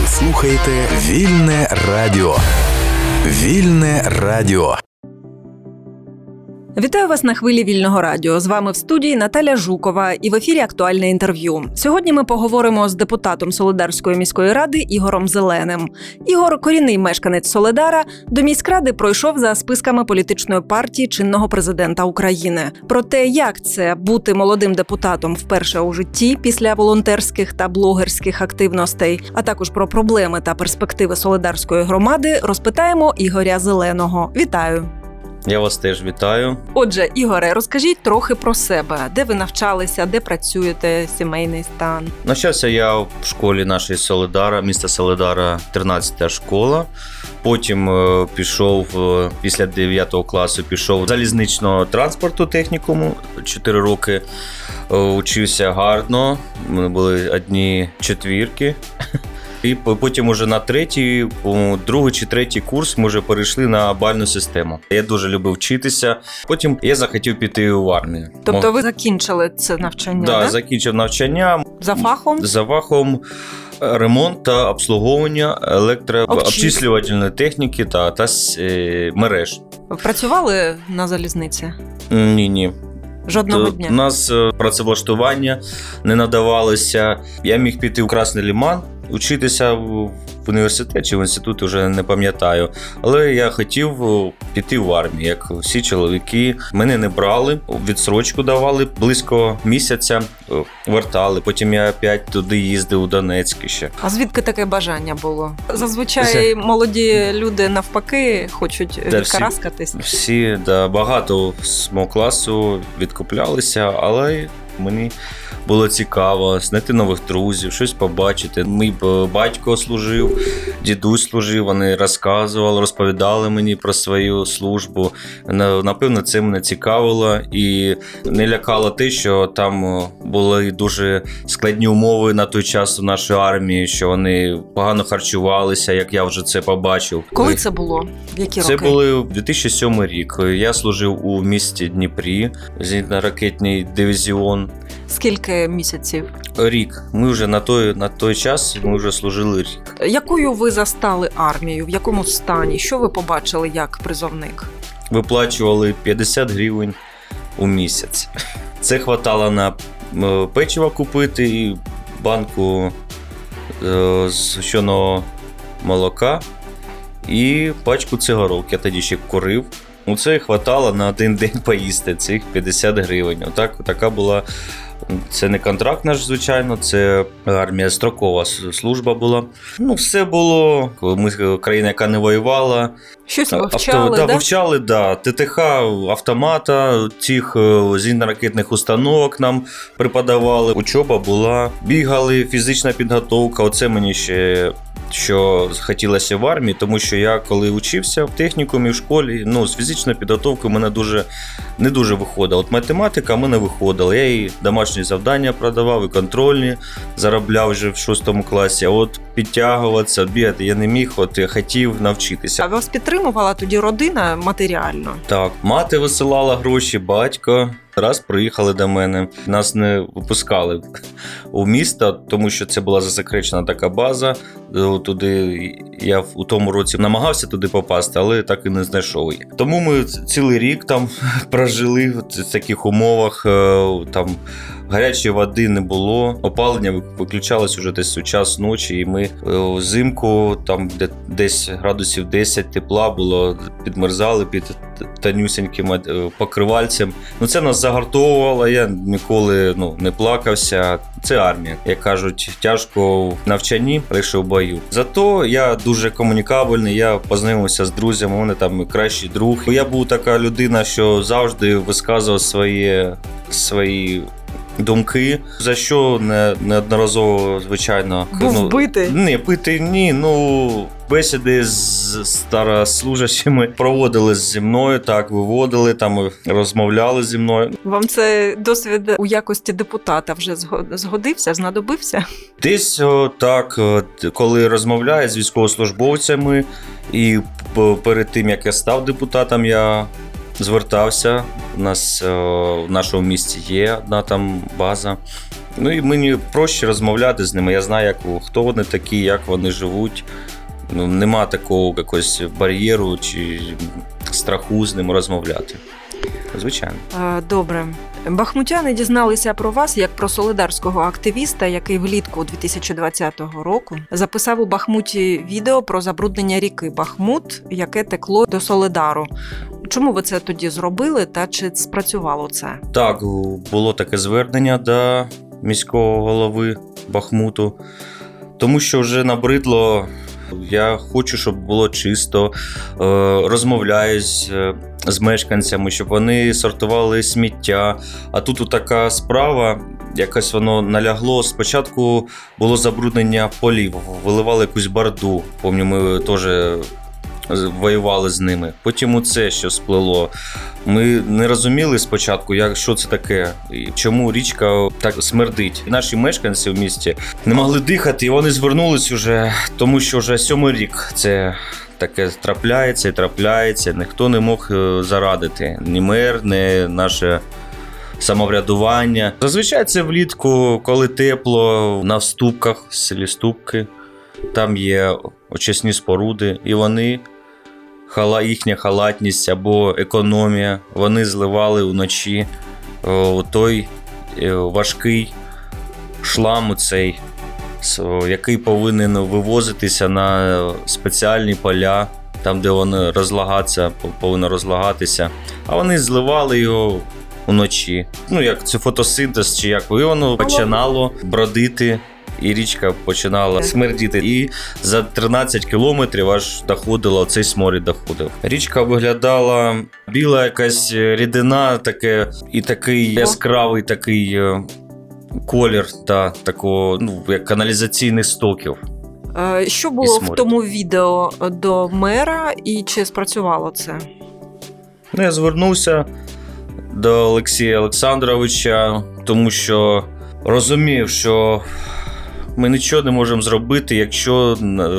слухаєте Вільне Радіо. Вільне Радіо. Вітаю вас на хвилі Вільного Радіо. З вами в студії Наталя Жукова і в ефірі «Актуальне інтерв'ю». Сьогодні ми поговоримо з депутатом Солидарської міської ради Ігорем Зеленим. Ігор – корінний мешканець Солидара, до міськради пройшов за списками політичної партії чинного президента України. Про те, як це бути молодим депутатом вперше у житті після волонтерських та блогерських активностей, а також про проблеми та перспективи Солидарської громади, розпитаємо Ігоря Зеленого. Вітаю! Я вас теж вітаю. Отже, Ігоре, розкажіть трохи про себе. Де ви навчалися, де працюєте, сімейний стан? Навчався я в школі нашої Солидара, міста Солидара, 13-та школа. Потім пішов, після 9 класу, пішов в залізничного транспорту технікуму. 4 роки учився гарно, у мене були одні четвірки. І потім уже на другий чи третій курс ми вже перейшли на бальну систему. Я дуже любив вчитися. Потім я захотів піти в армію. Тобто ви закінчили це навчання, да? Так, закінчив навчання. За фахом? За фахом ремонт та обслуговування електрообчислювальної техніки та мереж. Працювали на залізниці? Ні. Жодного дня? У нас працевлаштування не надавалося. Я міг піти в Красний Лиман, учитися в університеті чи в інституті, вже не пам'ятаю. Але я хотів піти в армію, як всі чоловіки. Мене не брали, відсрочку давали, близько місяця вертали. Потім я опять туди їздив, у Донецьк ще. А звідки таке бажання було? Зазвичай молоді люди навпаки хочуть відкараскатись. Всі, багато з мого класу відкуплялися, але мені було цікаво знайти нових друзів, щось побачити. Мій батько служив, дідусь служив, вони розповідали мені про свою службу. Напевно, це мене цікавило і не лякало те, що там були дуже складні умови на той час в нашій армії, що вони погано харчувалися, як я вже це побачив. Коли це було? В які роки? Це були 2007 рік. Я служив у місті Дніпрі, зенітно-ракетний дивізіон. Скільки місяців? Рік. Ми вже на той час служили рік. Якою ви застали армію? В якому стані? Що ви побачили як призовник? Виплачували 50 гривень у місяць. Це хватало на печиво купити і банку згущеного молока і пачку цигарок. Я тоді ще курив. Це хватало на один день поїсти, цих 50 гривень. Така була. Це не контракт наш, звичайно, це армія, строкова служба була. Все було. Ми країна, яка не воювала. Щось вивчали, так? Вивчали, ТТХ, автомата, цих зенітно-ракетних установок нам преподавали. Учоба була, бігали, фізична підготовка. Оце мені ще що хотілося в армії, тому що я коли учився в технікумі, в школі, з фізичною підготовкою мене не дуже виходило. Математика в мене виходила. Я і домашні завдання продавав, і контрольні заробляв вже в 6 класі. А підтягуватися, бігати я не міг, я хотів навчитися. А вас підтримувала тоді родина матеріально? Так, мати висилала гроші, батько. Раз приїхали до мене, нас не випускали у місто, тому що це була засекречена така база. Туди я у тому році намагався туди попасти, але так і не знайшов її. Тому ми цілий рік там прожили в таких умовах, там гарячої води не було, опалення виключалось уже десь у час ночі, і ми взимку, там десь градусів 10 тепла було, підмерзали під тонюсеньким покривальцем. Це нас загартовувало, я ніколи не плакався. Це армія. Як кажуть, тяжко в навчанні, легше в бою. Зато я дуже комунікабельний, я познайомився з друзями, у мене там кращий друг. Я був така людина, що завжди висказував свої думки, за що неодноразово, звичайно... Був битий? Ні, бесіди з старослужащими проводили зі мною, так, виводили, там розмовляли зі мною. Вам це досвід у якості депутата вже згодився, знадобився? Десь так, коли розмовляю з військовослужбовцями, і перед тим, як я став депутатом, я звертався. У нас в нашому місті є одна там база Ну і мені проще розмовляти з ними. Я знаю, хто вони такі, як вони живуть. Ну, нема такого якогось бар'єру чи страху з ними розмовляти. Звичайно. Добре. Бахмутяни дізналися про вас як про солидарського активіста, який влітку 2020 року записав у Бахмуті відео про забруднення ріки Бахмут, яке текло до Солидару. Чому ви це тоді зробили та чи спрацювало це? Так, було таке звернення до міського голови Бахмуту, тому що вже набридло. Я хочу, щоб було чисто, розмовляю з мешканцями, щоб вони сортували сміття. А тут така справа, якось воно налягло. Спочатку було забруднення полів, виливали якусь барду. Пам'ятаю, ми теж воювали з ними. Потім оце, що сплило. Ми не розуміли спочатку, що це таке, і чому річка так смердить. Наші мешканці в місті не могли дихати, і вони звернулись уже, тому що вже 7-й рік це таке трапляється і трапляється. Ніхто не мог зарадити. Ні мер, ні наше самоврядування. Зазвичай це влітку, коли тепло, на Вступках, в селі Ступки, там є очисні споруди, і вони... їхня халатність або економія, вони зливали вночі той важкий шлам цей, який повинен вивозитися на спеціальні поля, там, де вони повинно розлагатися, а вони зливали його вночі. Ну, як це фотосинтез, чи як, і воно починало бродити. І річка починала смердіти. І за 13 кілометрів аж доходило, цей сморід доходив. Річка виглядала біла якась рідина, і такий яскравий такий колір, такого, як каналізаційних стоків. Що було в тому відео до мера і чи спрацювало це? Я звернувся до Олексія Олександровича, тому що розумів, що ми нічого не можемо зробити, якщо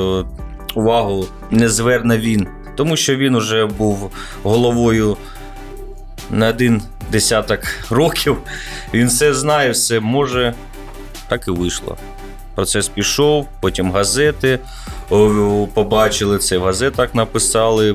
увагу не зверне він. Тому що він уже був головою на 10 років. Він все знає, все може. Так і вийшло. Процес пішов, потім газети побачили це, в газетах написали.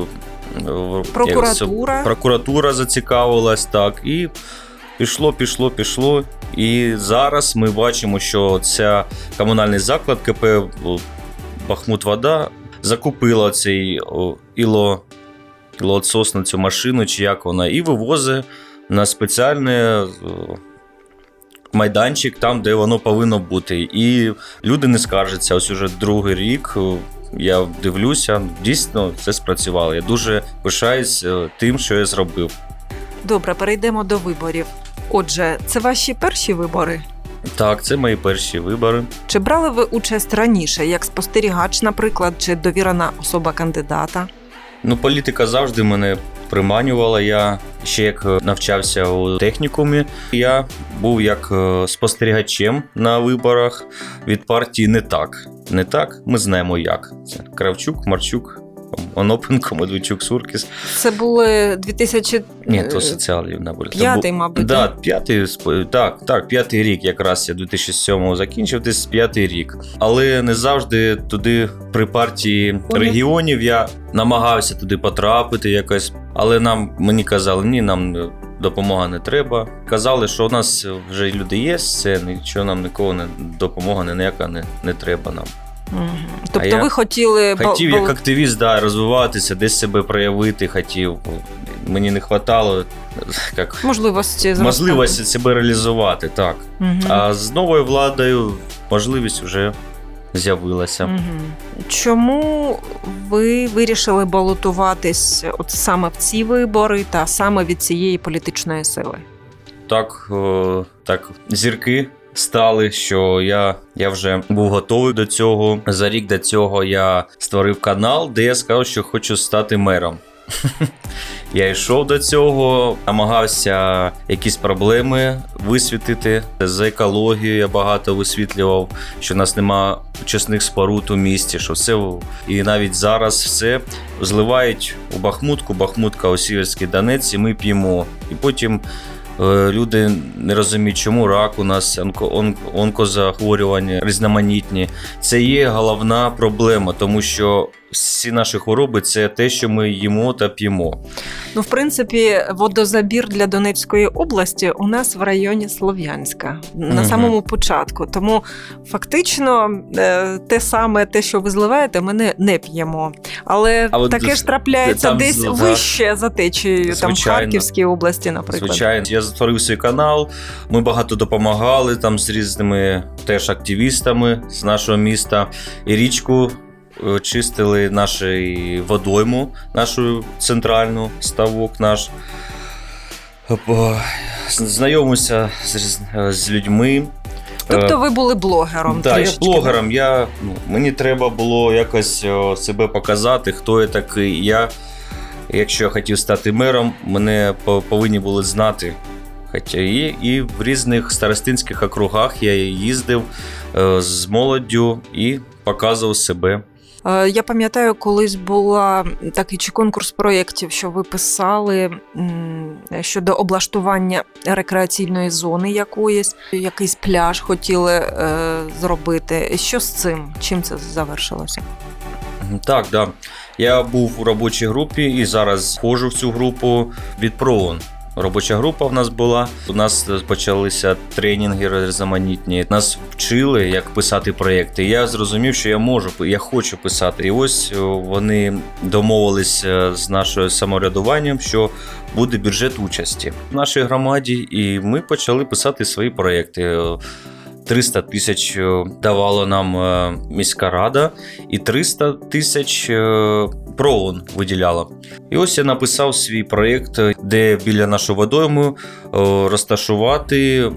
Прокуратура зацікавилась, так. І пішло. І зараз ми бачимо, що ця комунальний заклад КП «Бахмутвода» закупила цей ілоотсосну цю машину, чи як вона, і вивозить на спеціальний майданчик, там, де воно повинно бути. І люди не скаржаться. Ось уже 2-й рік я дивлюся, дійсно це спрацювало. Я дуже пишаюсь тим, що я зробив. Добре, перейдемо до виборів. Отже, це ваші перші вибори? Так, це мої перші вибори. Чи брали ви участь раніше, як спостерігач, наприклад, чи довірена особа кандидата? Політика завжди мене приманювала. Я ще як навчався у технікумі, я був як спостерігачем на виборах від партії «Не так». «Не так» ми знаємо як. Це Кравчук, Марчук, Онопенко, Медведчук, Суркіс. Це були 2000... Ні, то соціалів не були. П'ятий, мабуть. Так, 5-й рік якраз я 2007-го закінчив, десь 5-й рік. Але не завжди туди при партії регіонів я намагався туди потрапити якось. Але мені казали, ні, нам допомога не треба. Казали, що у нас вже люди є, це нічого нам нікого допомога ніяка не треба нам. Тобто ви хотів як активіст, розвиватися, десь себе проявити хотів. Мені не вистачало можливості себе реалізувати, так. А з новою владою можливість вже з'явилася. Чому ви вирішили балотуватись саме в ці вибори та саме від цієї політичної сили? Так, зірки стали, що я вже був готовий до цього. За рік до цього я створив канал, де я сказав, що хочу стати мером. Я йшов до цього, намагався якісь проблеми висвітлити. За екологію я багато висвітлював, що в нас нема очисних споруд у місті, що все, і навіть зараз все зливають у Бахмутку, Бахмутка у Сіверський Донець, і ми п'ємо. І потім Люди не розуміють, чому рак у нас, онкозахворювання різноманітні. Це є головна проблема, тому що всі наші хвороби – це те, що ми їмо та п'ємо. Ну, в принципі, водозабір для Донецької області у нас в районі Слов'янська, на самому початку. Тому фактично те саме, те, що ви зливаєте, ми не п'ємо. Але таке ж трапляється там, десь вище за течією, там в Харківській області, наприклад. Звичайно. Я створив свій канал, ми багато допомагали там з різними теж активістами з нашого міста. І річку чистили нашу водойму, нашу центральну, ставок наш. Знайомився з людьми. Тобто ви були блогером? Так, я блогером. Мені треба було якось себе показати, хто я такий. Якщо я хотів стати мером, мене повинні були знати. Хоча і в різних старостинських округах я їздив з молоддю і показував себе. Я пам'ятаю, колись була такий конкурс проєктів, що ви писали щодо облаштування рекреаційної зони якоїсь, якийсь пляж хотіли зробити. Що з цим? Чим це завершилося? Так, да. Я був у робочій групі і зараз входжу в цю групу від ПРООН. Робоча група в нас була, у нас почалися тренінги різноманітні, нас вчили, як писати проєкти. Я зрозумів, що я хочу писати. І ось вони домовилися з нашим самоврядуванням, що буде бюджет участі в нашій громаді, і ми почали писати свої проєкти. 300 тисяч давала нам міська рада і 300 тисяч ПРООН виділяла. І ось я написав свій проєкт, де біля нашої водойми розташувати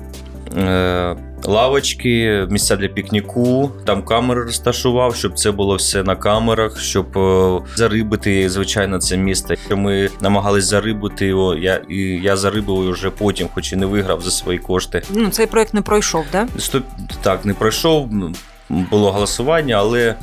лавочки, місця для пікніку, там камери розташував, щоб це було все на камерах, щоб зарибити, звичайно, це місто. Ми намагались зарибити його, я зарибив його вже потім, хоч і не виграв за свої кошти. Цей проєкт не пройшов, так? Так, не пройшов, було голосування, але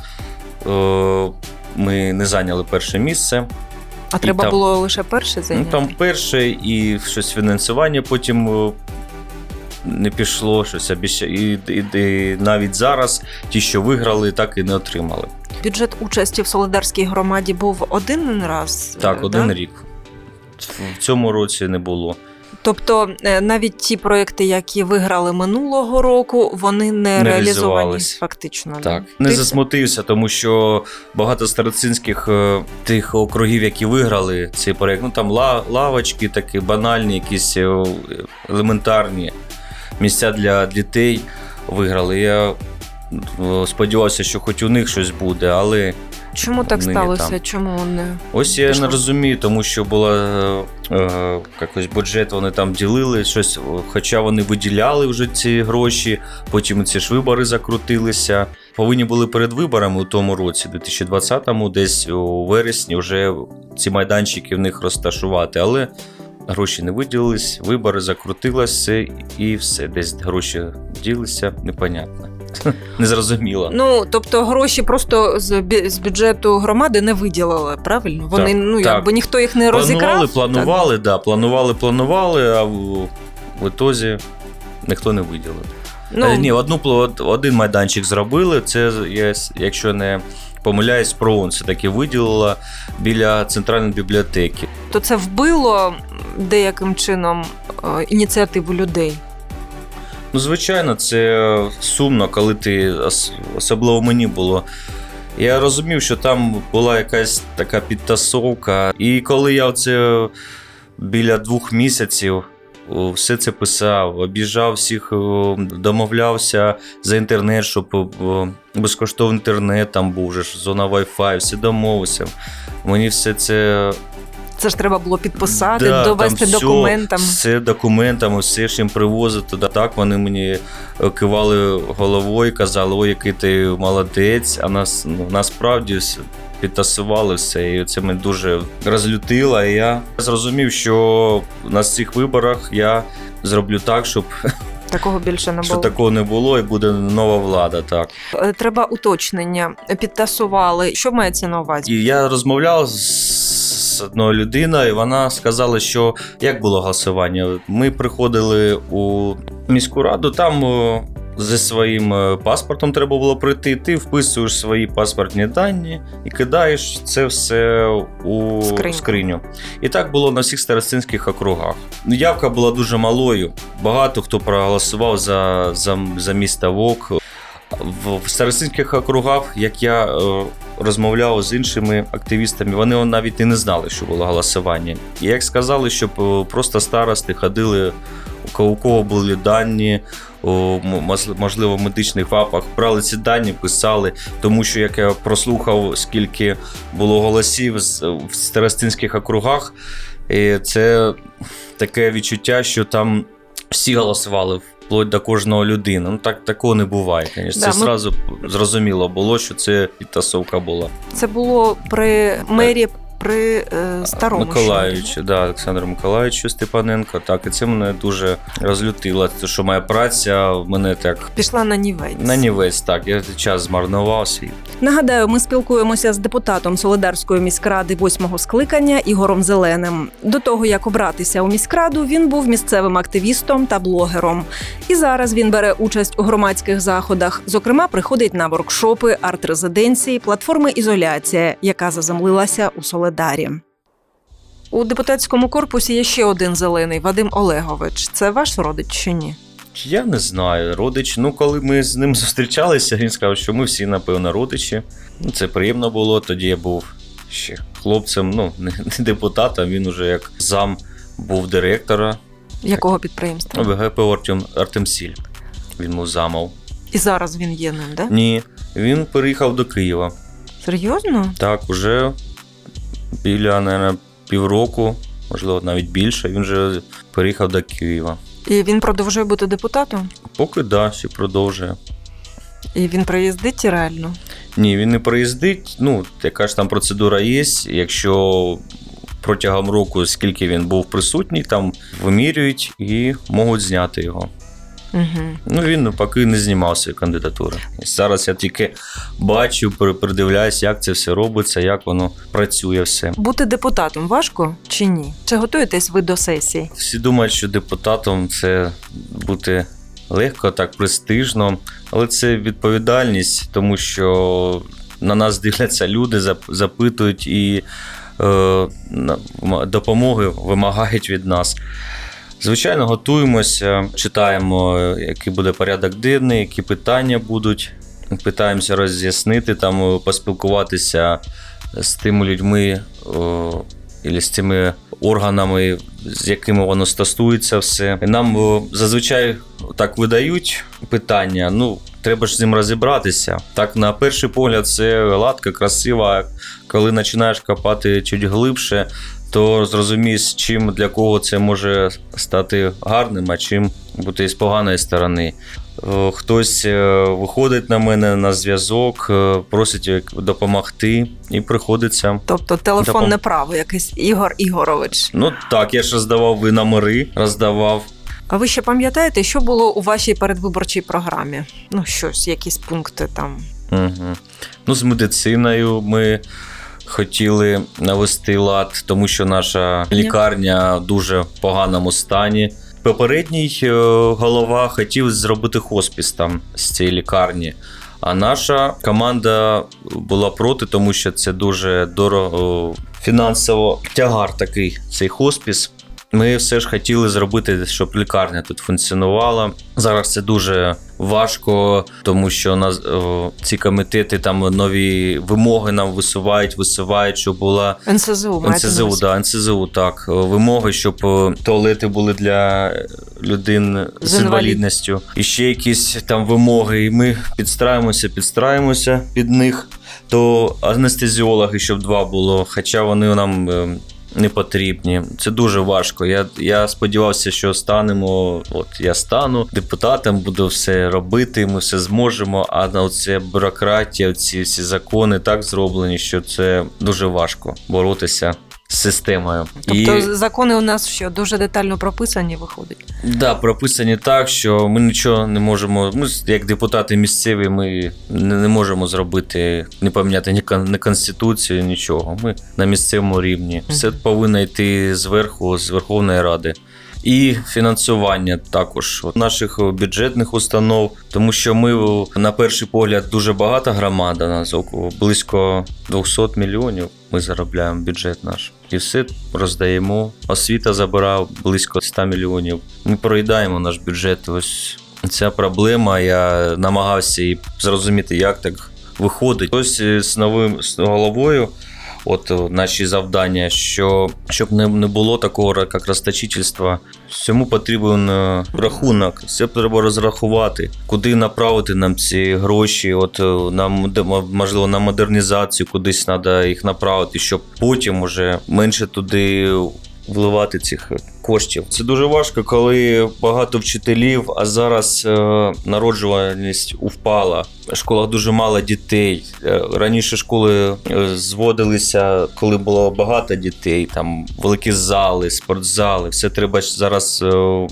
ми не зайняли перше місце. А треба було лише перше зайняти? Там перше і щось фінансування потім не пішло, щось обіцяли. І навіть зараз ті, що виграли, так і не отримали. Бюджет участі в Солидарській громаді був один раз? Так, один рік. В цьому році не було. Тобто навіть ті проекти, які виграли минулого року, вони не реалізовані фактично? Так, не засмутився, тому що багато старостинських тих округів, які виграли цей проект, там лавочки такі банальні, якісь елементарні місця для дітей виграли. Я сподівався, що хоч у них щось буде, але чому так сталося? Там. Чому не? Ось я не розумію, тому що була якось бюджет, вони там ділили щось, хоча вони виділяли вже ці гроші, потім ці ж вибори закрутилися. Повинні були перед виборами у тому році, 2020-му, десь у вересні вже ці майданчики в них розташувати, але гроші не виділились, вибори закрутилися і все, десь гроші ділися, непонятно. Незрозуміло. Тобто гроші просто з бюджету громади не виділили, правильно? Вони, якби ніхто їх не розікрав. Планували, а в ітозі ніхто не виділив. Один майданчик зробили, це, якщо не помиляюсь, ПРООН все-таки виділила біля центральної бібліотеки. То це вбило деяким чином ініціативу людей? Звичайно, це сумно, коли ти, особливо мені було. Я розумів, що там була якась така підтасовка. І коли я біля 2 місяців все це писав, об'їжджав всіх, домовлявся за інтернет, щоб безкоштовний інтернет там був, зона Wi-Fi, все домовився. Мені все це... Це ж треба було підписати, довести документами. Все документами, все ж їм привозити. Так вони мені кивали головою, казали, ой, який ти молодець, а насправді підтасували все. І це мене дуже розлютило. І я зрозумів, що на цих виборах я зроблю так, щоб такого більше не було. Що такого не було, і буде нова влада, так. Треба уточнення. Підтасували. Що мається на увазі? І я розмовляв з одна людина, і вона сказала, що як було голосування. Ми приходили у міську раду, там зі своїм паспортом треба було прийти, ти вписуєш свої паспортні дані і кидаєш це все у скриню. І так було на всіх старостинських округах. Явка була дуже малою, багато хто проголосував за місто Вок. В старостинських округах, як я розмовляв з іншими активістами, вони навіть і не знали, що було голосування. І як сказали, щоб просто старости ходили, у кого були дані, можливо, в медичних ФАПах, брали ці дані, писали, тому що, як я прослухав, скільки було голосів в старостинських округах, і це таке відчуття, що там всі голосували, вплоть до кожного людини. Ну, такого не буває, звісно. Це зразу зрозуміло було, що це підтасовка була. Це було при мері при старому Миколаївичу, да, Олександру Миколаївичу Степаненко. Так, і це мене дуже розлютило, що моя праця мене так пішла на нівець. На нівець, так. Я час змарнувався. Нагадаю, ми спілкуємося з депутатом Солидарської міськради 8-го скликання Ігорем Зеленим. До того, як обратися у міськраду, він був місцевим активістом та блогером. І зараз він бере участь у громадських заходах. Зокрема, приходить на воркшопи, арт-резиденції, платформи «Ізоляція», яка заземлилася у Солидарі. У депутатському корпусі є ще один зелений – Вадим Олегович. Це ваш родич чи ні? Я не знаю. Родич. Коли ми з ним зустрічалися, він сказав, що ми всі, напевно, родичі. Це приємно було. Тоді я був ще хлопцем, не депутатом, він уже як зам був директора. Якого підприємства? ВГП «Артемсіль». Він був замом. І зараз він є ним, так? Ні. Він переїхав до Києва. Серйозно? Так, уже біля, мабуть, півроку, можливо, навіть більше, він вже переїхав до Києва. І він продовжує бути депутатом? Поки да, ще продовжує. І він приїздить реально? Ні, він не приїздить. Яка ж там процедура є. Якщо протягом року, скільки він був присутній, там вимірюють і можуть зняти його. Угу. Він поки не знімав свою кандидатуру. І зараз я тільки бачу, придивляюсь, як це все робиться, як воно працює все. Бути депутатом важко чи ні? Чи готуєтесь ви до сесії? Всі думають, що депутатом це бути легко, так престижно, але це відповідальність, тому що на нас дивляться люди, запитують і допомоги вимагають від нас. Звичайно, готуємося, читаємо, який буде порядок денний, які питання будуть. Питаємося роз'яснити, поспілкуватися з тими людьми або з тими органами, з якими воно стосується все. Нам зазвичай так видають питання, треба ж з ним розібратися. Так, на перший погляд, це гладко, красиво, а коли починаєш копати чуть глибше, то зрозумієш, чим для кого це може стати гарним, а чим бути з поганої сторони. Хтось виходить на мене на зв'язок, просить допомогти і приходиться. Тобто телефонне право якийсь Ігор Ігорович. Так, я ж роздавав роздавав. А ви ще пам'ятаєте, що було у вашій передвиборчій програмі? Щось, якісь пункти там. Угу. З медициною ми хотіли навести лад, тому що наша лікарня дуже в поганому стані. Попередній голова хотів зробити хоспіс там з цієї лікарні, а наша команда була проти, тому що це дуже дорого, фінансово тягар такий, цей хоспіс. Ми все ж хотіли зробити, щоб лікарня тут функціонувала. Зараз це дуже важко, тому що ці комітети там нові вимоги нам висувають, щоб була НСЗУ, так. Вимоги, щоб туалети були для людей з інвалідністю. І ще якісь там вимоги. І ми підстраюємося під них. То анестезіологи, щоб 2 було, хоча вони нам не потрібні. Це дуже важко. Я сподівався, що я стану депутатом, буду все робити, ми все зможемо, а оця бюрократія, ці всі закони так зроблені, що це дуже важко боротися системою. Тобто закони у нас що, дуже детально прописані, виходить? Так, да, прописані так, що ми нічого не можемо, ми як депутати місцеві, ми не можемо зробити, не поміняти ні Конституцію, нічого. Ми на місцевому рівні. Все повинно йти зверху, з Верховної Ради. І фінансування також наших бюджетних установ, тому що ми, на перший погляд, дуже багата громада, нас близько 200 мільйонів ми заробляємо бюджет наш. І все роздаємо. Освіта забирає близько 100 мільйонів. Ми проїдаємо наш бюджет. Ось ця проблема. Я намагався і зрозуміти, як так виходить. Ось з головою. От наші завдання, щоб не було такого, як розточительства. Всьому потрібен рахунок, все треба розрахувати, куди направити нам ці гроші, от нам, можливо, на модернізацію кудись треба їх направити, щоб потім уже менше туди вливати цих коштів. Це дуже важко, коли багато вчителів, а зараз народжуваність впала. В школах дуже мало дітей. Раніше школи зводилися, коли було багато дітей, там великі зали, спортзали. Все треба зараз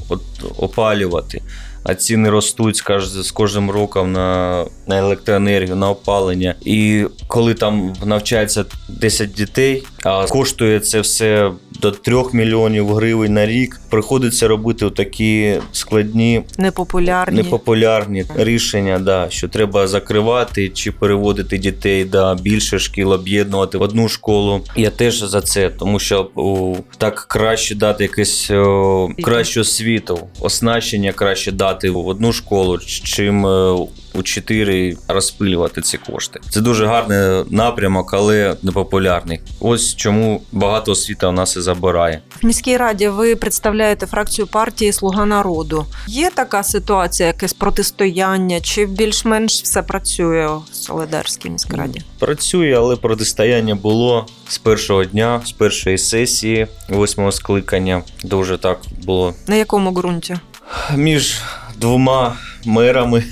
опалювати. А ціни ростуть з кожним роком на електроенергію, на опалення. І коли там навчається 10 дітей, а коштує це все до 3 мільйонів гривень на рік, приходиться робити такі складні, непопулярні рішення, да, що треба закривати чи переводити дітей до більше шкіл, об'єднувати в одну школу. Я теж за це, тому що так краще дати якусь кращу освіту, оснащення краще дати в одну школу, чим у 4 розпилювати ці кошти. Це дуже гарний напрямок, але непопулярний. Ось чому багато освіти у нас і забирає. В міській раді ви представляєте фракцію партії «Слуга народу». Є така ситуація, якесь протистояння, чи більш-менш все працює в Солидарській міській раді? Працює, але протистояння було з першого дня, з першої сесії 8-го скликання. Дуже так було. На якому ґрунті? Між двома мерами.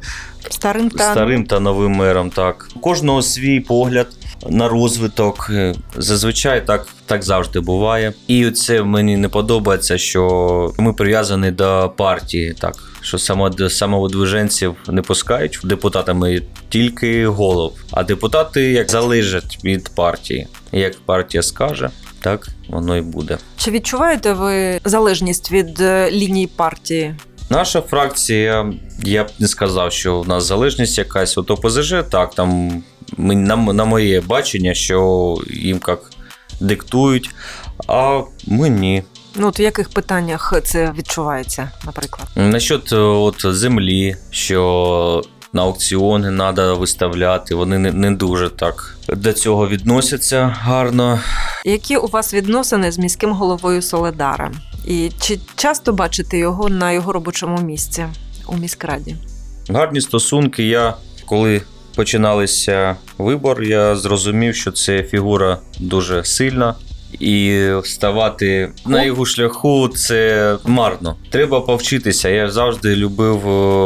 Старим та новим мером, так. У кожного свій погляд на розвиток. Зазвичай так завжди буває. І це мені не подобається, що ми прив'язані до партії, так. Що самовидвиженців не пускають депутатами тільки голов. А депутати як залежать від партії. Як партія скаже, так воно і буде. Чи відчуваєте ви залежність від лінії партії? Наша фракція, я б не сказав, що в нас залежність якась. От ОПЗЖ, так, там на моє бачення, що їм як диктують, а ми ні. Ну, от в яких питаннях це відчувається, наприклад? Насчет землі, що на аукціони треба виставляти, вони не дуже так до цього відносяться гарно. Які у вас відносини з міським головою Солидара? І чи часто бачите його на його робочому місці у міськраді? Гарні стосунки. Коли починалися вибори, я зрозумів, що це фігура дуже сильна. І ставати на його шляху – це марно. Треба повчитися. Я завжди любив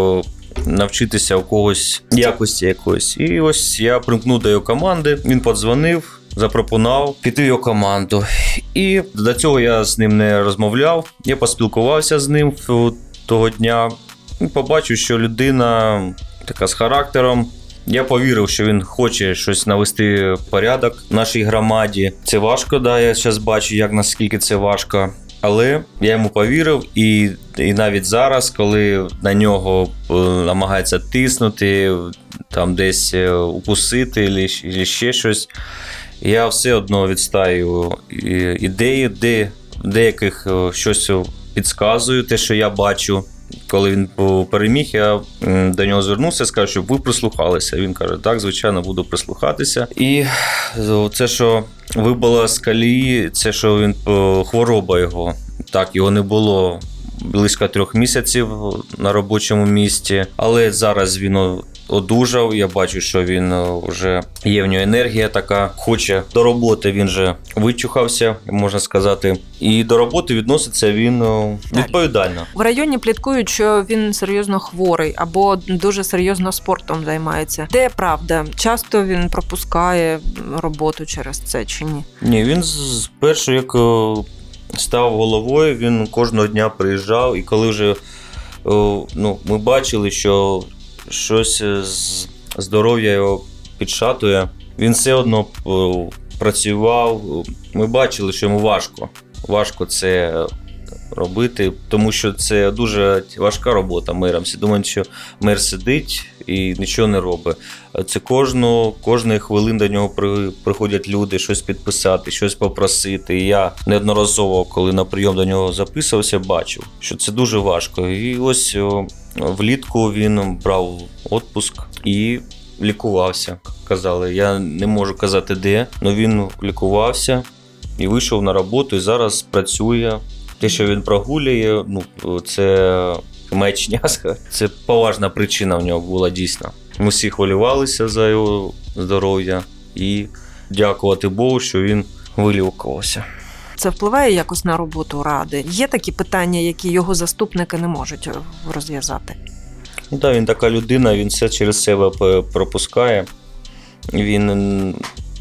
навчитися у когось якості якоїсь. І ось я примкнув до його команди, він подзвонив, запропонував піти в його команду. І до цього я з ним не розмовляв, я поспілкувався з ним того дня. І побачив, що людина така з характером. Я повірив, що він хоче щось навести порядок в нашій громаді. Це важко, да, я зараз бачу, наскільки це важко. Але я йому повірив, і навіть зараз, коли на нього намагаються тиснути, там десь укусити або ще щось, я все одно відстаю ідеї, деяких щось підказую, те, що я бачу. Коли він переміг, я до нього звернувся і сказав, щоб ви прислухалися. Він каже, так, звичайно, буду прислухатися. І це, що вибило з колії, це, що він хвороба його. Так, його не було близько 3 місяців на робочому місці, але зараз він одужав. Я бачу, що він вже є в нього енергія така, хоче до роботи, він вже вичухався, можна сказати. І до роботи відноситься він відповідально. В районі пліткують, що він серйозно хворий або дуже серйозно спортом займається. Де правда? Часто він пропускає роботу через це чи ні? Ні, він спершу, як став головою, він кожного дня приїжджав, і коли вже ми бачили, що щось здоров'я його підшатує, він все одно працював. Ми бачили, що йому важко це робити, тому що це дуже важка робота мером. Всі думають, що мер сидить і нічого не робить. Це кожної хвилини до нього приходять люди щось підписати, щось попросити. І я неодноразово, коли на прийом до нього записувався, бачив, що це дуже важко. І ось влітку він брав відпуск і лікувався. Казали, я не можу казати де, але він лікувався і вийшов на роботу, і зараз працює. Те, що він прогулює, це маячня. Це поважна причина в нього була дійсно. Ми всі хвилювалися за його здоров'я і дякувати Богу, що він вилікувався. Це впливає якось на роботу ради? Є такі питання, які його заступники не можуть розв'язати? Так, він така людина, він все через себе пропускає. Він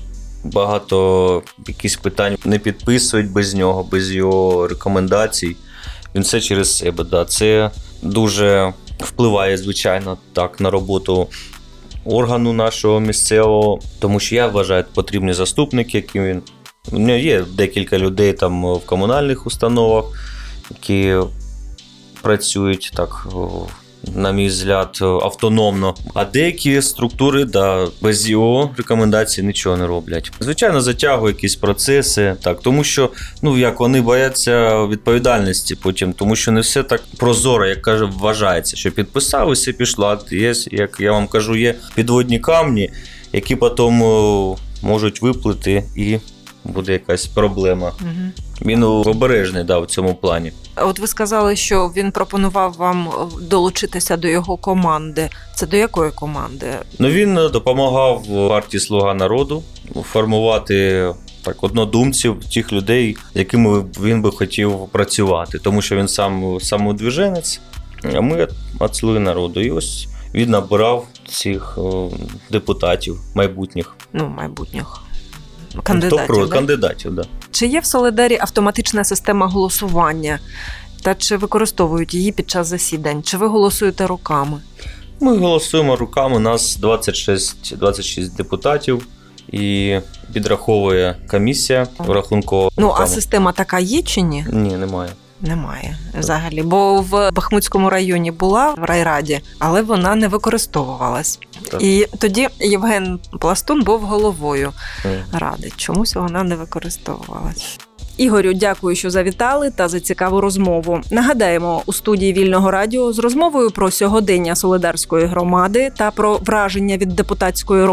багато якісь питань не підписують без нього, без його рекомендацій. Він все через себе. Да. Це дуже впливає, звичайно, так, на роботу органу нашого місцевого. Тому що я вважаю, потрібні заступники, які він. У нього є декілька людей там в комунальних установах, які працюють так, на мій взгляд, автономно. А деякі структури, без його рекомендацій нічого не роблять. Звичайно, затягує якісь процеси, так, тому що, як вони бояться відповідальності потім, тому що не все так прозоро, як вважається, що підписав і все пішло. Є, як я вам кажу, є підводні камні, які потім можуть виплити і буде якась проблема. Угу. Він обережний, в цьому плані. От ви сказали, що він пропонував вам долучитися до його команди. Це до якої команди? Він допомагав партії «Слуга народу» формувати однодумців, тих людей, якими він би хотів працювати. Тому що він сам самодвіженець, а ми від «Слуги народу». І ось він набирав цих депутатів майбутніх. Майбутніх. Кандидатів, кандидатів, да. Чи є в Солидарі автоматична система голосування? Та чи використовують її під час засідань? Чи ви голосуєте руками? Ми голосуємо руками. У нас 26 депутатів і підраховує комісія рахункова. А система така є чи ні? Ні, немає. Немає взагалі, бо в Бахмутському районі була в райраді, але вона не використовувалась. Так. І тоді Євген Пластун був головою ради. Чомусь вона не використовувалась. Ігорю, дякую, що завітали та за цікаву розмову. Нагадаємо, у студії Вільного радіо з розмовою про сьогодення Солидарської громади та про враження від депутатської роботи